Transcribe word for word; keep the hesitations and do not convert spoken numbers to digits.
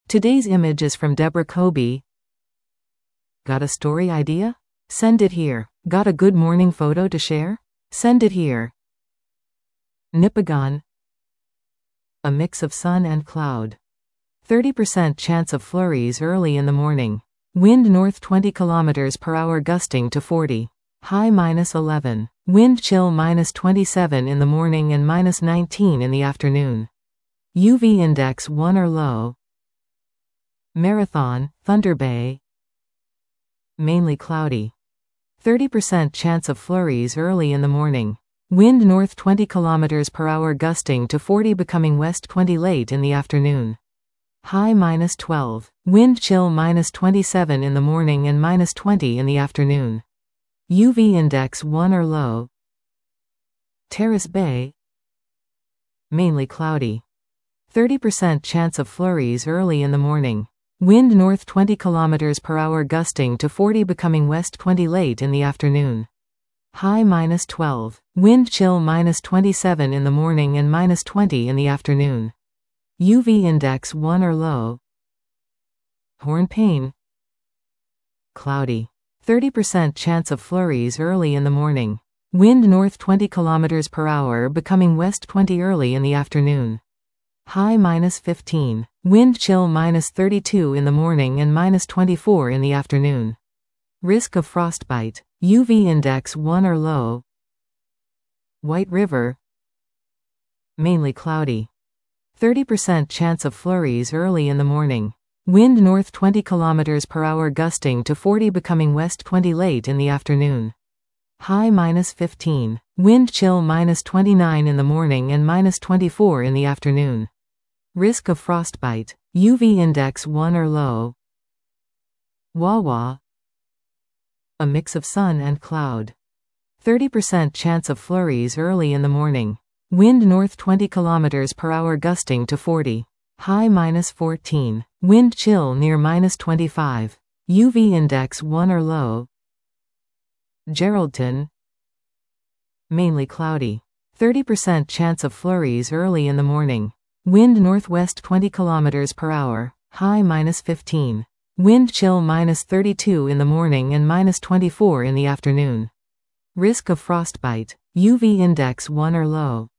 Today's image is from Deborah Kobe. Got a story idea? Send it here. Got a good morning photo to share? Send it here. Nipigon. A mix of sun and cloud. thirty percent chance of flurries early in the morning. Wind north twenty kilometers per hour gusting to forty. High minus eleven. Wind chill minus twenty-seven in the morning and minus nineteen in the afternoon. U V index one or low. Marathon, Thunder Bay. Mainly cloudy. thirty percent chance of flurries early in the morning. Wind north twenty kilometers per hour gusting to forty becoming west twenty late in the afternoon. High minus twelve. Wind chill minus twenty-seven in the morning and minus twenty in the afternoon. U V index one or low. Terrace Bay. Mainly cloudy. thirty percent chance of flurries early in the morning. Wind north twenty kilometers per hour gusting to forty becoming west twenty late in the afternoon. High minus twelve. Wind chill minus twenty-seven in the morning and minus twenty in the afternoon. U V index one or low. Hornpain. Cloudy. thirty percent chance of flurries early in the morning. Wind north twenty kilometers per hour becoming west twenty early in the afternoon. High minus fifteen. Wind chill minus thirty-two in the morning and minus twenty-four in the afternoon. Risk of frostbite. U V index one or low. White River. Mainly cloudy. thirty percent chance of flurries early in the morning. Wind north twenty kilometers per hour gusting to forty becoming west twenty late in the afternoon. High minus fifteen. Wind chill minus twenty-nine in the morning and minus twenty-four in the afternoon. Risk of frostbite. U V index one or low. Wawa. A mix of sun and cloud. thirty percent chance of flurries early in the morning. Wind north twenty kilometers per hour gusting to forty. High minus fourteen. Wind chill near minus twenty-five. U V index one or low. Geraldton. Mainly cloudy. thirty percent chance of flurries early in the morning. Wind northwest twenty kilometers per hour. High minus fifteen. Wind chill minus thirty-two in the morning and minus twenty-four in the afternoon. Risk of frostbite. U V index one or low.